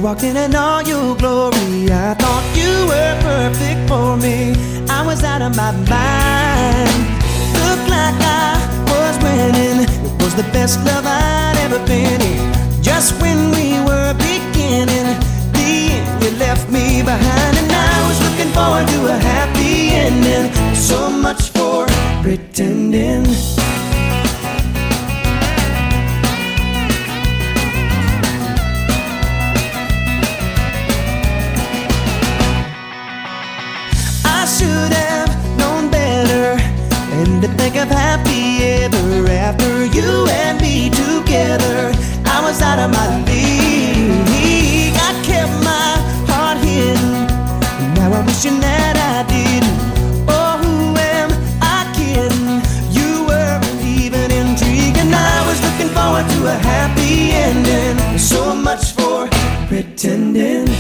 walked in all your glory. I thought you were perfect for me. I was out of my mind. Looked like I was winning. It was the best love I'd ever been in. Just when we were beginning, the end, you left me behind. And I was looking forward to a happy ending. So much for pretending. I should have known better than to think of happy ever after. You and me together, I was out of my league. I kept my heart hidden. Now I'm wishing that I didn't. Oh, who am I kidding? You weren't even intrigued, and I was looking forward to a happy ending. So much for pretending.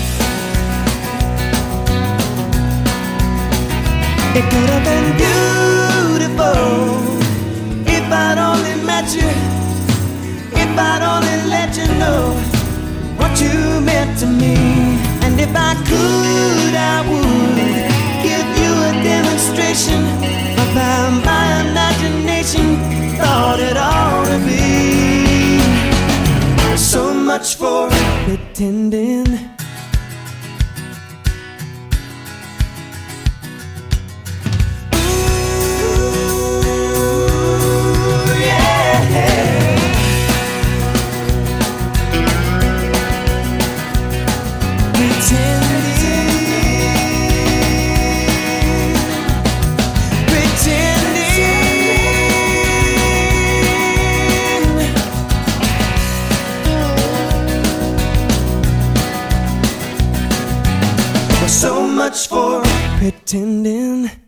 It could have been beautiful if I'd only met you, if I'd only let you know what you meant to me. And if I could, I would give you a demonstration of how my imagination thought it ought to be. So much for pretending. So much for pretending.